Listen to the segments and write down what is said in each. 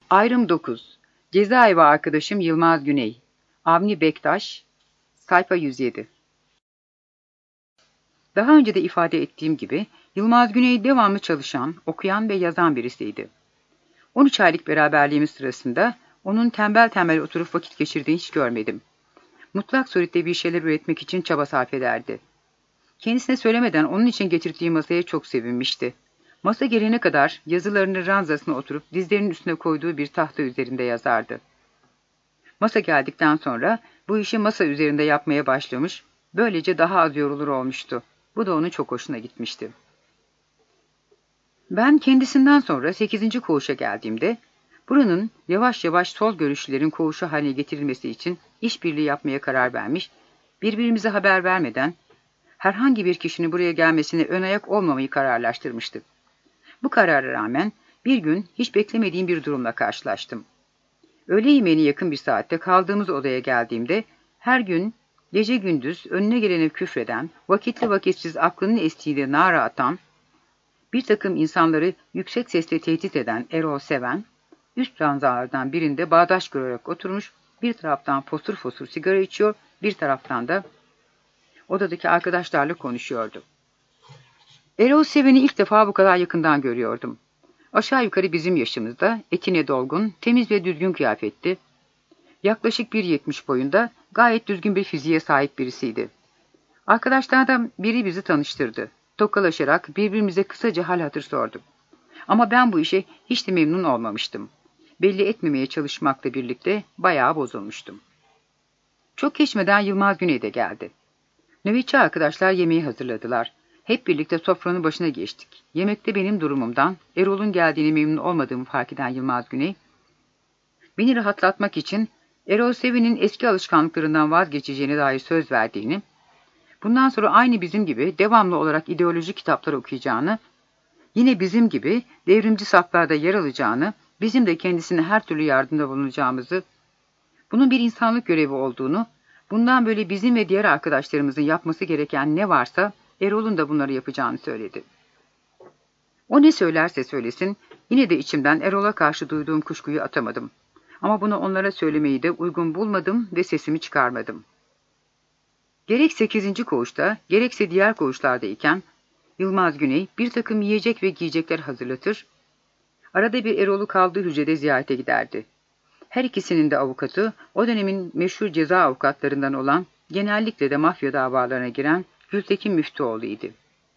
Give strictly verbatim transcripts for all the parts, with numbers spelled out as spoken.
Ayrım dokuz. Cezaevi arkadaşım Yılmaz Güney. Avni Bektaş. Sayfa yüz yedi. Daha önce de ifade ettiğim gibi Yılmaz Güney devamlı çalışan, okuyan ve yazan birisiydi. on üç aylık beraberliğimiz sırasında onun tembel tembel oturup vakit geçirdiğini hiç görmedim. Mutlak surette bir şeyler üretmek için çaba sarf ederdi. Kendisine söylemeden onun için getirdiği masaya çok sevinmişti. Masa gelene kadar yazılarını ranzasına oturup dizlerinin üstüne koyduğu bir tahta üzerinde yazardı. Masa geldikten sonra bu işi masa üzerinde yapmaya başlamış, böylece daha az yorulur olmuştu. Bu da onun çok hoşuna gitmişti. Ben kendisinden sonra sekizinci koğuşa geldiğimde, buranın yavaş yavaş sol görüşlülerin koğuşu haline getirilmesi için işbirliği yapmaya karar vermiş, birbirimize haber vermeden herhangi bir kişinin buraya gelmesine ön ayak olmamayı kararlaştırmıştık. Bu karara rağmen bir gün hiç beklemediğim bir durumla karşılaştım. Öğle yemeğine yakın bir saatte kaldığımız odaya geldiğimde her gün gece gündüz önüne gelene küfreden, vakitli vakitsiz aklının estiğiyle nara atan, bir takım insanları yüksek sesle tehdit eden Erol Seven, üst ranzalardan birinde bağdaş kurarak oturmuş, bir taraftan fosur fosur sigara içiyor, bir taraftan da odadaki arkadaşlarla konuşuyordu. Erol Seven'i ilk defa bu kadar yakından görüyordum. Aşağı yukarı bizim yaşımızda, etine dolgun, temiz ve düzgün kıyafetli, yaklaşık bir yetmiş boyunda, gayet düzgün bir fiziğe sahip birisiydi. Arkadaşlardan biri bizi tanıştırdı. Tokalaşarak birbirimize kısaca hal hatır sorduk. Ama ben bu işe hiç de memnun olmamıştım. Belli etmemeye çalışmakla birlikte bayağı bozulmuştum. Çok geçmeden Yılmaz Güney de geldi. Nöbetçi arkadaşlar yemeği hazırladılar. Hep birlikte sofranın başına geçtik. Yemekte benim durumumdan, Erol'un geldiğine memnun olmadığımı fark eden Yılmaz Güney, beni rahatlatmak için Erol Seven'in eski alışkanlıklarından vazgeçeceğine dair söz verdiğini, bundan sonra aynı bizim gibi devamlı olarak ideoloji kitapları okuyacağını, yine bizim gibi devrimci saflarda yer alacağını, bizim de kendisine her türlü yardımda bulunacağımızı, bunun bir insanlık görevi olduğunu, bundan böyle bizim ve diğer arkadaşlarımızın yapması gereken ne varsa Erol'un da bunları yapacağını söyledi. O ne söylerse söylesin, yine de içimden Erol'a karşı duyduğum kuşkuyu atamadım. Ama bunu onlara söylemeyi de uygun bulmadım ve sesimi çıkarmadım. Gerek sekizinci koğuşta, gerekse diğer koğuşlardayken, Yılmaz Güney bir takım yiyecek ve giyecekler hazırlatır, arada bir Erol'u kaldığı hücrede ziyarete giderdi. Her ikisinin de avukatı, o dönemin meşhur ceza avukatlarından olan, genellikle de mafya davalarına giren Gültekin Müftüoğlu'ydu.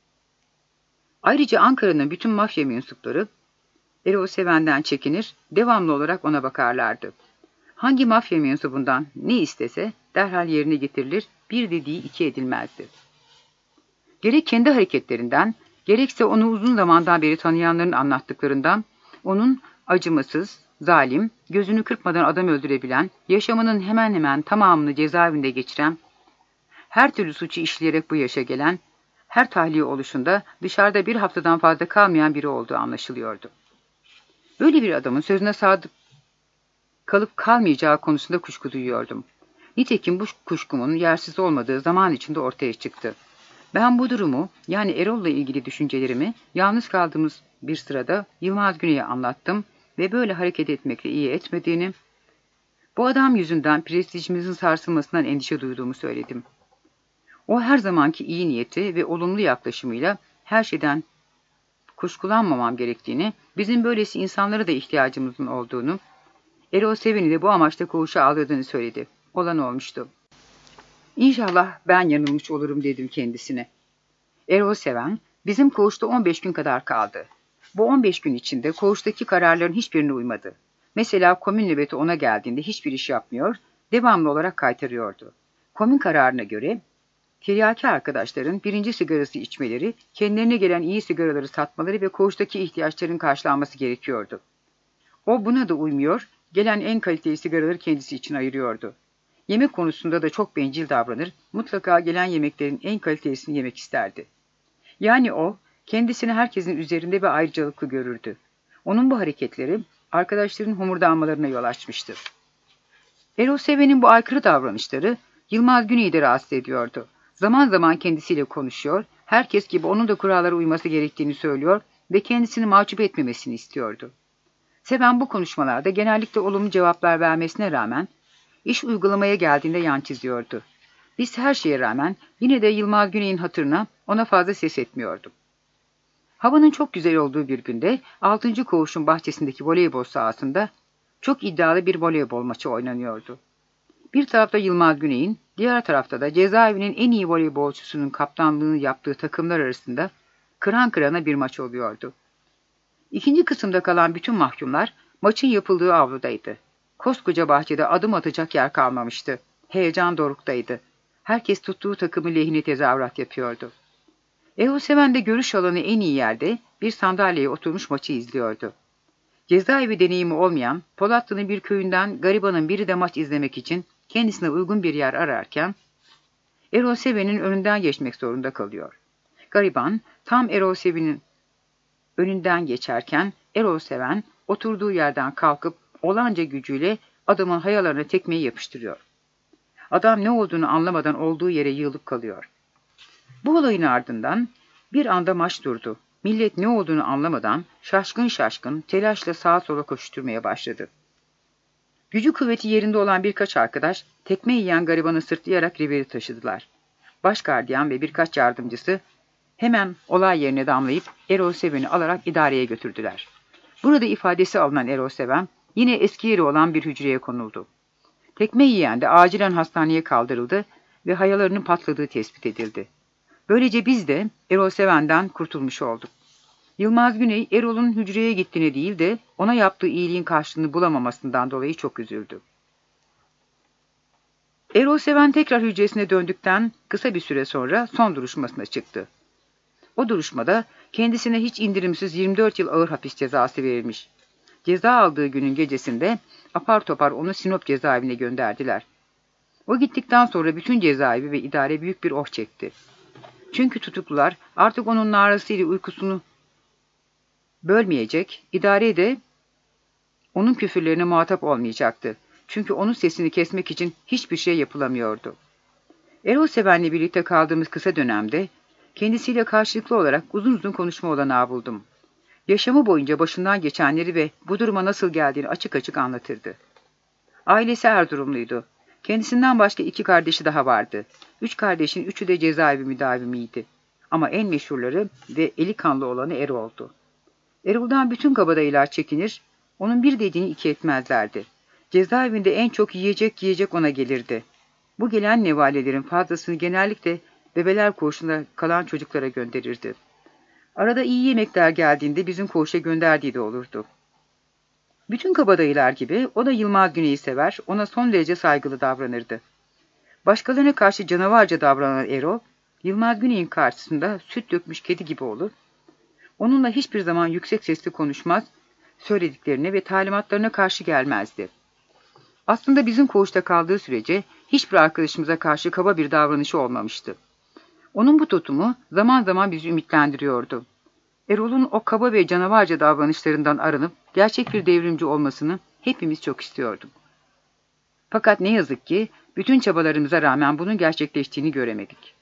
Ayrıca Ankara'nın bütün mafya mensupları, Erol Seven'den çekinir, devamlı olarak ona bakarlardı. Hangi mafya mensubundan ne istese derhal yerine getirilir, bir dediği iki edilmezdi. Gerek kendi hareketlerinden, gerekse onu uzun zamandan beri tanıyanların anlattıklarından, onun acımasız, zalim, gözünü kırpmadan adam öldürebilen, yaşamının hemen hemen tamamını cezaevinde geçiren, her türlü suçu işleyerek bu yaşa gelen, her tahliye oluşunda dışarıda bir haftadan fazla kalmayan biri olduğu anlaşılıyordu. Böyle bir adamın sözüne sadık kalıp kalmayacağı konusunda kuşku duyuyordum. Nitekim bu kuşkumun yersiz olmadığı zaman içinde ortaya çıktı. Ben bu durumu, yani Erol'la ilgili düşüncelerimi, yalnız kaldığımız bir sırada Yılmaz Güney'e anlattım ve böyle hareket etmekle iyi etmediğini, bu adam yüzünden prestijimizin sarsılmasından endişe duyduğumu söyledim. O her zamanki iyi niyeti ve olumlu yaklaşımıyla her şeyden kuşkulanmamam gerektiğini, bizim böylesi insanlara da ihtiyacımızın olduğunu, Erol Seven'i de bu amaçla koğuşa aldırdığını söyledi. Olan olmuştu. İnşallah ben yanılmış olurum dedim kendisine. Erol Seven, bizim koğuşta on beş gün kadar kaldı. Bu on beş gün içinde koğuştaki kararların hiçbirine uymadı. Mesela komün nöbeti ona geldiğinde hiçbir iş yapmıyor, devamlı olarak kaytarıyordu. Komün kararına göre, tiryaki arkadaşların birinci sigarası içmeleri, kendilerine gelen iyi sigaraları satmaları ve koğuştaki ihtiyaçların karşılanması gerekiyordu. O buna da uymuyor, gelen en kaliteli sigaraları kendisi için ayırıyordu. Yemek konusunda da çok bencil davranır, mutlaka gelen yemeklerin en kalitelisini yemek isterdi. Yani o, kendisini herkesin üzerinde bir ayrıcalıklı görürdü. Onun bu hareketleri, arkadaşların homurdanmalarına yol açmıştı. Erol Seven'in bu aykırı davranışları, Yılmaz Güney'i de rahatsız ediyordu. Zaman zaman kendisiyle konuşuyor, herkes gibi onun da kurallara uyması gerektiğini söylüyor ve kendisini mahcup etmemesini istiyordu. Seven bu konuşmalarda genellikle olumlu cevaplar vermesine rağmen iş uygulamaya geldiğinde yan çiziyordu. Biz her şeye rağmen yine de Yılmaz Güney'in hatırına ona fazla ses etmiyordum. Havanın çok güzel olduğu bir günde altıncı koğuşun bahçesindeki voleybol sahasında çok iddialı bir voleybol maçı oynanıyordu. Bir tarafta Yılmaz Güney'in, diğer tarafta da cezaevinin en iyi voleybolcusunun kaptanlığını yaptığı takımlar arasında kıran kırana bir maç oluyordu. İkinci kısımda kalan bütün mahkumlar maçın yapıldığı avludaydı. Koskoca bahçede adım atacak yer kalmamıştı. Heyecan doruktaydı. Herkes tuttuğu takımı lehine tezahürat yapıyordu. Erol Seven de görüş alanı en iyi yerde bir sandalyeye oturmuş maçı izliyordu. Cezaevi deneyimi olmayan Polatlı'nın bir köyünden garibanın biri de maç izlemek için kendisine uygun bir yer ararken Erol Seven'in önünden geçmek zorunda kalıyor. Gariban tam Erol Seven'in önünden geçerken Erol Seven oturduğu yerden kalkıp olanca gücüyle adamın hayalarına tekmeyi yapıştırıyor. Adam ne olduğunu anlamadan olduğu yere yığılıp kalıyor. Bu olayın ardından bir anda maç durdu. Millet ne olduğunu anlamadan şaşkın şaşkın telaşla sağa sola koşturmaya başladı. Gücü kuvveti yerinde olan birkaç arkadaş tekme yiyen garibanı sırtlayarak riveri taşıdılar. Başgardiyan ve birkaç yardımcısı hemen olay yerine damlayıp Erol Seven'i alarak idareye götürdüler. Burada ifadesi alınan Erol Seven yine eski yeri olan bir hücreye konuldu. Tekme yiyen de acilen hastaneye kaldırıldı ve hayalarının patladığı tespit edildi. Böylece biz de Erol Seven'den kurtulmuş olduk. Yılmaz Güney, Erol'un hücreye gittiğine değil de ona yaptığı iyiliğin karşılığını bulamamasından dolayı çok üzüldü. Erol Seven tekrar hücresine döndükten kısa bir süre sonra son duruşmasına çıktı. O duruşmada kendisine hiç indirimsiz yirmi dört yıl ağır hapis cezası verilmiş. Ceza aldığı günün gecesinde apar topar onu Sinop cezaevine gönderdiler. O gittikten sonra bütün cezaevi ve idare büyük bir oh çekti. Çünkü tutuklular artık onun narasıyla uykusunu bölmeyecek, idare de onun küfürlerine muhatap olmayacaktı. Çünkü onun sesini kesmek için hiçbir şey yapılamıyordu. Erol Seven'le birlikte kaldığımız kısa dönemde kendisiyle karşılıklı olarak uzun uzun konuşma olanağı buldum. Yaşamı boyunca başından geçenleri ve bu duruma nasıl geldiğini açık açık anlatırdı. Ailesi Erzurumluydu. Kendisinden başka iki kardeşi daha vardı. Üç kardeşin üçü de cezaevi müdavimiydi. Ama en meşhurları ve eli kanlı olanı Erol'du. Erol'dan bütün kabadayılar çekinir, onun bir dediğini iki etmezlerdi. Cezaevinde en çok yiyecek yiyecek ona gelirdi. Bu gelen nevalelerin fazlasını genellikle bebeler koğuşunda kalan çocuklara gönderirdi. Arada iyi yemekler geldiğinde bizim koğuşa gönderdiği de olurdu. Bütün kabadayılar gibi o da Yılmaz Güney'i sever, ona son derece saygılı davranırdı. Başkalarına karşı canavarca davranan Erol, Yılmaz Güney'in karşısında süt dökmüş kedi gibi olur, onunla hiçbir zaman yüksek sesli konuşmaz, söylediklerine ve talimatlarına karşı gelmezdi. Aslında bizim koğuşta kaldığı sürece hiçbir arkadaşımıza karşı kaba bir davranışı olmamıştı. Onun bu tutumu zaman zaman bizi ümitlendiriyordu. Erol'un o kaba ve canavarca davranışlarından arınıp gerçek bir devrimci olmasını hepimiz çok istiyorduk. Fakat ne yazık ki bütün çabalarımıza rağmen bunun gerçekleştiğini göremedik.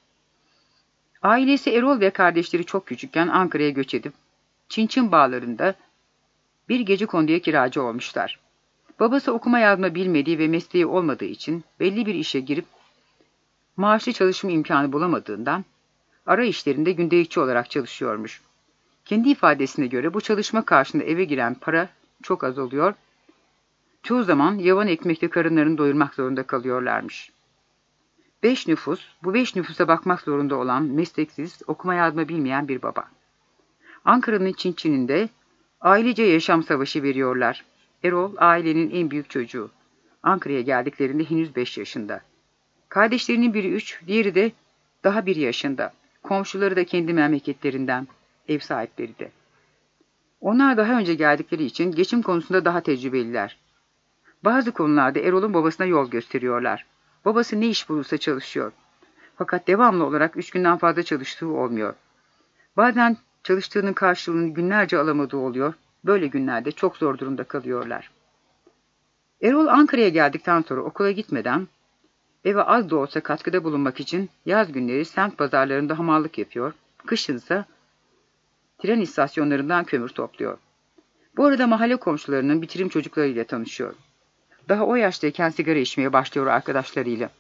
Ailesi Erol ve kardeşleri çok küçükken Ankara'ya göç edip Çinçin Bağları'nda bir gecekonduya kiracı olmuşlar. Babası okuma yazma bilmediği ve mesleği olmadığı için belli bir işe girip maaşlı çalışma imkanı bulamadığından ara işlerinde gündelikçi olarak çalışıyormuş. Kendi ifadesine göre bu çalışma karşılığında eve giren para çok az oluyor, çoğu zaman yavan ekmekle karınlarını doyurmak zorunda kalıyorlarmış. Beş nüfus, bu beş nüfusa bakmak zorunda olan mesleksiz, okuma yazma bilmeyen bir baba. Ankara'nın Çinçin'inde ailece yaşam savaşı veriyorlar. Erol ailenin en büyük çocuğu. Ankara'ya geldiklerinde henüz beş yaşında. Kardeşlerinin biri üç, diğeri de daha bir yaşında. Komşuları da kendi memleketlerinden, ev sahipleri de. Onlar daha önce geldikleri için geçim konusunda daha tecrübeliler. Bazı konularda Erol'un babasına yol gösteriyorlar. Babası ne iş bulursa çalışıyor. Fakat devamlı olarak üç günden fazla çalıştığı olmuyor. Bazen çalıştığının karşılığını günlerce alamadığı oluyor. Böyle günlerde çok zor durumda kalıyorlar. Erol Ankara'ya geldikten sonra okula gitmeden eve az da olsa katkıda bulunmak için yaz günleri semt pazarlarında hamallık yapıyor, kışınsa tren istasyonlarından kömür topluyor. Bu arada mahalle komşularının bitirim çocuklarıyla tanışıyor. Daha o yaştayken sigara içmeye başlıyor arkadaşlarıyla.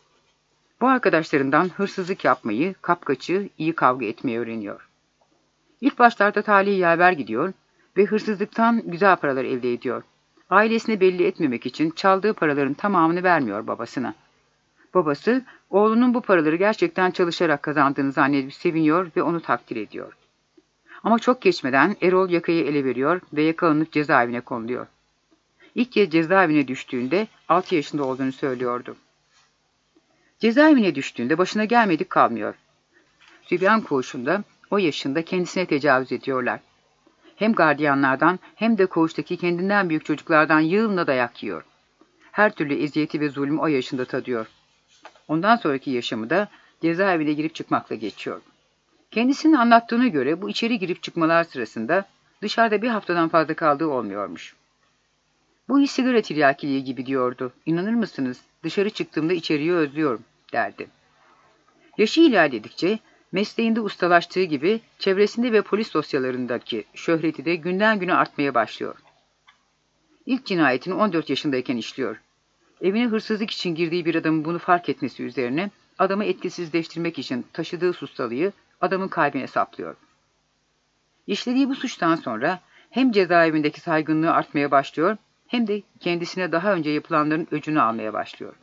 Bu arkadaşlarından hırsızlık yapmayı, kapkaçı, iyi kavga etmeyi öğreniyor. İlk başlarda talih yaver gidiyor ve hırsızlıktan güzel paralar elde ediyor. Ailesine belli etmemek için çaldığı paraların tamamını vermiyor babasına. Babası, oğlunun bu paraları gerçekten çalışarak kazandığını zannedip seviniyor ve onu takdir ediyor. Ama çok geçmeden Erol yakayı ele veriyor ve yakalanıp cezaevine konuluyor. İlk kez cezaevine düştüğünde altı yaşında olduğunu söylüyordu. Cezaevine düştüğünde başına gelmedik kalmıyor. Sübyan koğuşunda o yaşında kendisine tecavüz ediyorlar. Hem gardiyanlardan hem de koğuştaki kendinden büyük çocuklardan yığınla dayak yiyor. Her türlü eziyeti ve zulmü o yaşında tadıyor. Ondan sonraki yaşamı da cezaevine girip çıkmakla geçiyor. Kendisinin anlattığına göre bu içeri girip çıkmalar sırasında dışarıda bir haftadan fazla kaldığı olmuyormuş. Bu iş sigara tiryakiliği gibi diyordu. İnanır mısınız? Dışarı çıktığımda içeriği özlüyorum derdi. Yaşı ilerledikçe mesleğinde ustalaştığı gibi çevresinde ve polis dosyalarındaki şöhreti de günden güne artmaya başlıyor. İlk cinayetini on dört yaşındayken işliyor. Evine hırsızlık için girdiği bir adamın bunu fark etmesi üzerine adamı etkisizleştirmek için taşıdığı sustalıyı adamın kalbine saplıyor. İşlediği bu suçtan sonra hem cezaevindeki saygınlığı artmaya başlıyor hem de kendisine daha önce yapılanların öcünü almaya başlıyor.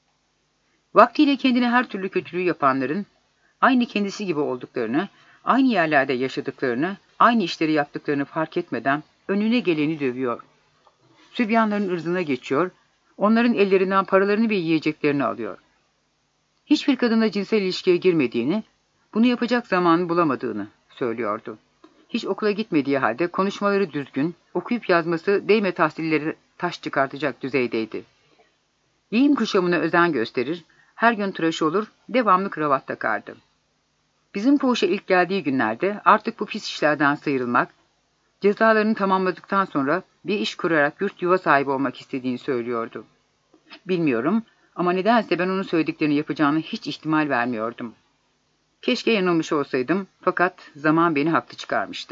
Vaktiyle kendine her türlü kötülüğü yapanların aynı kendisi gibi olduklarını, aynı yerlerde yaşadıklarını, aynı işleri yaptıklarını fark etmeden önüne geleni dövüyor. Sübyanların ırzına geçiyor, onların ellerinden paralarını ve yiyeceklerini alıyor. Hiçbir kadınla cinsel ilişkiye girmediğini, bunu yapacak zamanı bulamadığını söylüyordu. Hiç okula gitmediği halde konuşmaları düzgün, okuyup yazması değme tahsilleri taş çıkartacak düzeydeydi. Giyim kuşamına özen gösterir, her gün tıraş olur, devamlı kravat takardı. Bizim koğuşa ilk geldiği günlerde artık bu pis işlerden sıyrılmak, cezalarını tamamladıktan sonra bir iş kurarak yurt yuva sahibi olmak istediğini söylüyordu. Bilmiyorum ama nedense ben onun söylediklerini yapacağını hiç ihtimal vermiyordum. Keşke yanılmış olsaydım fakat zaman beni haklı çıkarmıştı.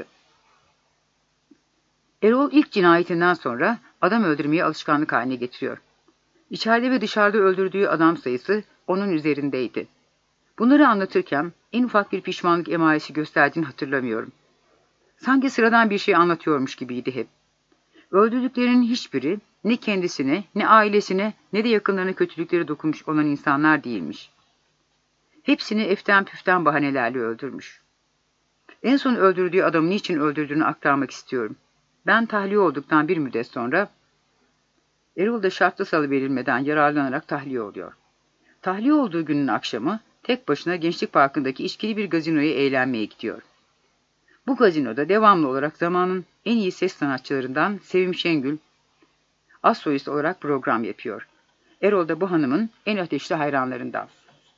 Erol ilk cinayetinden sonra adam öldürmeyi alışkanlık haline getiriyor. İçeride ve dışarıda öldürdüğü adam sayısı onun üzerindeydi. Bunları anlatırken en ufak bir pişmanlık emaresi gösterdiğini hatırlamıyorum. Sanki sıradan bir şey anlatıyormuş gibiydi hep. Öldürdüklerinin hiçbiri ne kendisine, ne ailesine, ne de yakınlarına kötülükleri dokunmuş olan insanlar değilmiş. Hepsini eften püften bahanelerle öldürmüş. En son öldürdüğü adamı niçin öldürdüğünü aktarmak istiyorum. Ben tahliye olduktan bir müddet sonra Erol da şartlı salı verilmeden yararlanarak tahliye oluyor. Tahliye olduğu günün akşamı tek başına Gençlik Parkı'ndaki içkili bir gazinoya eğlenmeye gidiyor. Bu gazinoda devamlı olarak zamanın en iyi ses sanatçılarından Sevim Şengül az solist olarak program yapıyor. Erol da bu hanımın en ateşli hayranlarından.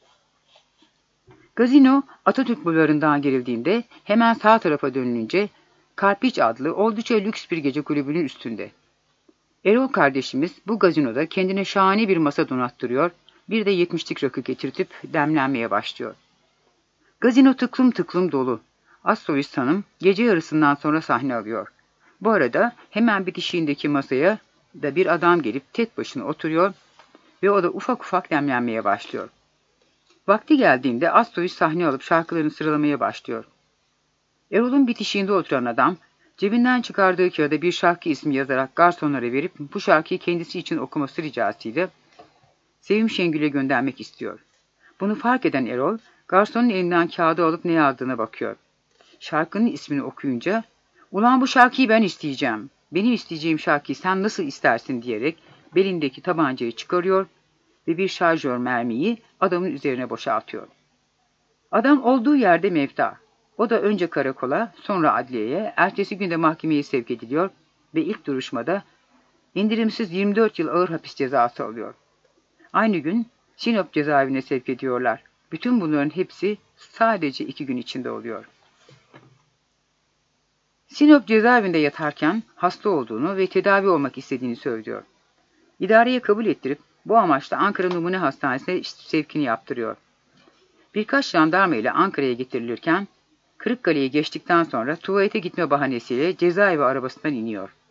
Gazino Atatürk Bulvarı'ndan girildiğinde hemen sağ tarafa dönülünce Karpiç adlı oldukça lüks bir gece kulübünün üstünde. Erol kardeşimiz bu gazinoda kendine şahane bir masa donattırıyor, bir de yetmişlik rakı getirtip demlenmeye başlıyor. Gazino tıklım tıklım dolu. Az solist hanım gece yarısından sonra sahne alıyor. Bu arada hemen bitişiğindeki masaya da bir adam gelip tek başına oturuyor ve o da ufak ufak demlenmeye başlıyor. Vakti geldiğinde az solist sahne alıp şarkılarını sıralamaya başlıyor. Erol'un bitişiğinde oturan adam cebinden çıkardığı kağıda bir şarkı ismi yazarak garsonlara verip bu şarkıyı kendisi için okuması ricasıyla Sevim Şengül'e göndermek istiyor. Bunu fark eden Erol, garsonun elinden kağıdı alıp ne yazdığına bakıyor. Şarkının ismini okuyunca, "Ulan bu şarkıyı ben isteyeceğim, benim isteyeceğim şarkıyı sen nasıl istersin?" diyerek belindeki tabancayı çıkarıyor ve bir şarjör mermiyi adamın üzerine boşaltıyor. Adam olduğu yerde mevta. O da önce karakola, sonra adliyeye, ertesi günde mahkemeye sevk ediliyor ve ilk duruşmada indirimsiz yirmi dört yıl ağır hapis cezası alıyor. Aynı gün Sinop cezaevine sevk ediyorlar. Bütün bunların hepsi sadece iki gün içinde oluyor. Sinop cezaevinde yatarken hasta olduğunu ve tedavi olmak istediğini söylüyor. İdareye kabul ettirip bu amaçla Ankara Numune Hastanesi'ne sevkini yaptırıyor. Birkaç jandarma ile Ankara'ya getirilirken Kırıkkale'yi geçtikten sonra tuvalete gitme bahanesiyle cezaevi arabasından iniyor.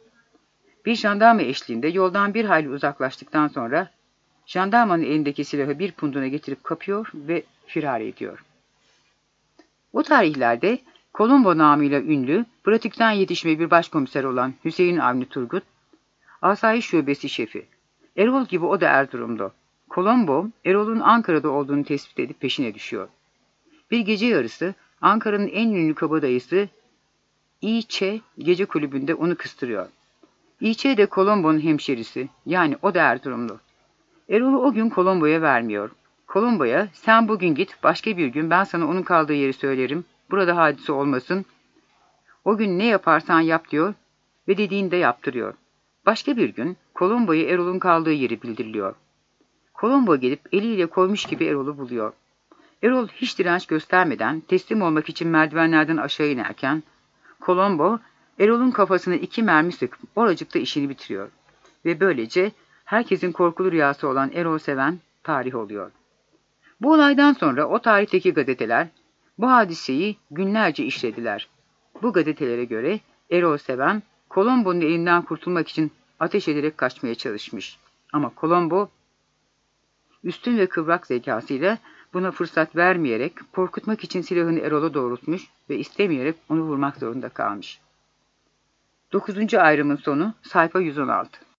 Bir jandarma eşliğinde yoldan bir hayli uzaklaştıktan sonra jandarmanın elindeki silahı bir punduna getirip kapıyor ve firar ediyor. O tarihlerde Colombo namıyla ünlü, pratikten yetişme bir başkomiser olan Hüseyin Avni Turgut, Asayiş Şubesi şefi. Erol gibi o da Erzurum'da. Colombo, Erol'un Ankara'da olduğunu tespit edip peşine düşüyor. Bir gece yarısı Ankara'nın en ünlü kabadayısı İ.Ç. gece kulübünde onu kıstırıyor. İ.Ç. de Colombo'nun hemşerisi, yani o da Erzurumlu. Erol'u o gün Colombo'ya vermiyor. Colombo'ya sen bugün git, başka bir gün ben sana onun kaldığı yeri söylerim, burada hadise olmasın, o gün ne yaparsan yap diyor ve dediğini de yaptırıyor. Başka bir gün Colombo'ya Erol'un kaldığı yeri bildiriliyor. Colombo gelip eliyle koymuş gibi Erol'u buluyor. Erol hiç direnç göstermeden teslim olmak için merdivenlerden aşağı inerken, Colombo, Erol'un kafasına iki mermi sıkıp oracıkta işini bitiriyor. Ve böylece herkesin korkulu rüyası olan Erol Seven tarih oluyor. Bu olaydan sonra o tarihteki gazeteler bu hadiseyi günlerce işlediler. Bu gazetelere göre Erol Seven, Colombo'nun elinden kurtulmak için ateş ederek kaçmaya çalışmış. Ama Colombo, üstün ve kıvrak zekasıyla buna fırsat vermeyerek korkutmak için silahını Erol'a doğrultmuş ve istemeyerek onu vurmak zorunda kalmış. dokuzuncu ayrımın sonu sayfa yüz on altı.